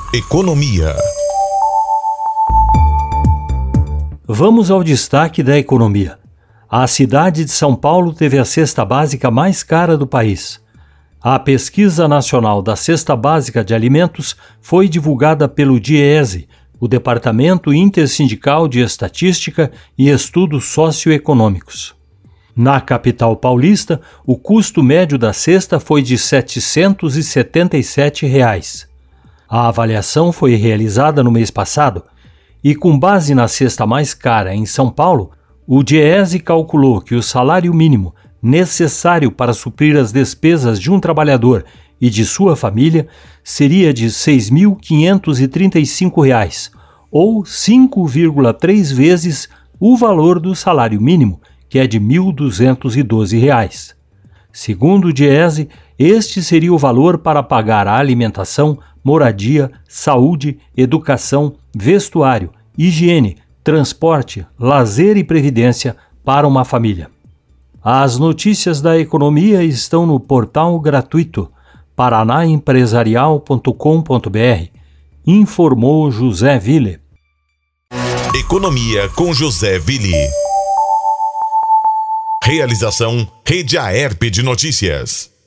Economia. Vamos ao destaque da economia. A cidade de São Paulo teve a cesta básica mais cara do país. A Pesquisa Nacional da Cesta Básica de Alimentos foi divulgada pelo DIEESE, o Departamento Intersindical de Estatística e Estudos Socioeconômicos. Na capital paulista, o custo médio da cesta foi de R$ 777. A avaliação foi realizada no mês passado e, com base na cesta mais cara em São Paulo, o DIEESE calculou que o salário mínimo necessário para suprir as despesas de um trabalhador e de sua família seria de R$ 6.535, ou 5,3 vezes o valor do salário mínimo, que é de R$ 1.212. Segundo o DIEESE, este seria o valor para pagar a alimentação, moradia, saúde, educação, vestuário, higiene, transporte, lazer e previdência para uma família. As notícias da economia estão no portal gratuito paranaempresarial.com.br. Informou José Ville. Economia com José Ville. Realização Rede Aerp de Notícias.